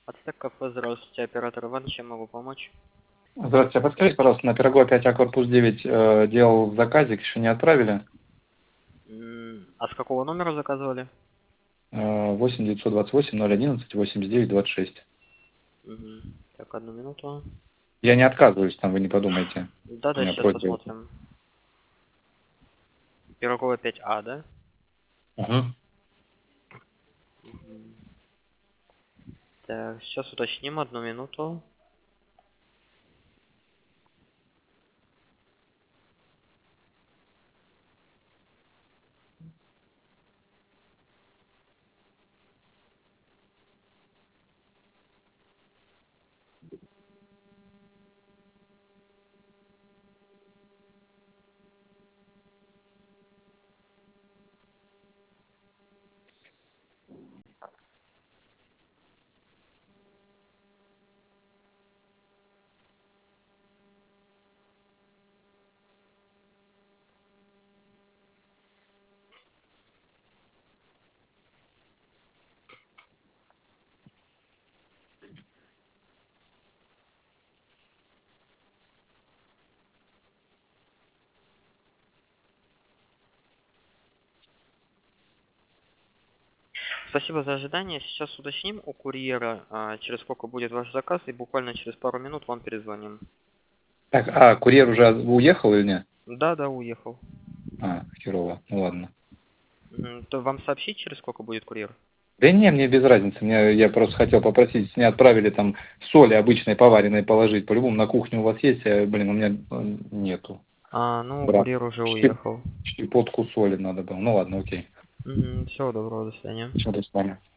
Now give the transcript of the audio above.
Ацтек кафе, здравствуйте, оператор Иван, чем могу помочь? Здравствуйте, а подскажите, пожалуйста, на Пирогова 5А, корпус 9 делал заказик, еще не отправили? А с какого номера заказывали? 8 928 011 89 26. Мгм. Так, одну минуту. Я не отказываюсь, там вы не подумайте. У Да-да, меня сейчас просьба. посмотрим. Пирогова 5А, да? Угу. Мгм. Так, сейчас уточним, одну минуту. Спасибо за ожидание. Сейчас уточним у курьера, через сколько будет ваш заказ, и буквально через пару минут вам перезвоним. Так, курьер уже уехал или нет? Да-да, уехал. Херово, ну ладно. То вам сообщить, через сколько будет курьер? Да не, мне без разницы, я просто хотел попросить, если не отправили там соли обычной поваренной положить, по-любому на кухне у вас есть, блин, у меня нету. Ну, Брат, курьер уже уехал. щепотку соли надо было, ну ладно, окей. Всего доброго, до свидания. Все, до свидания.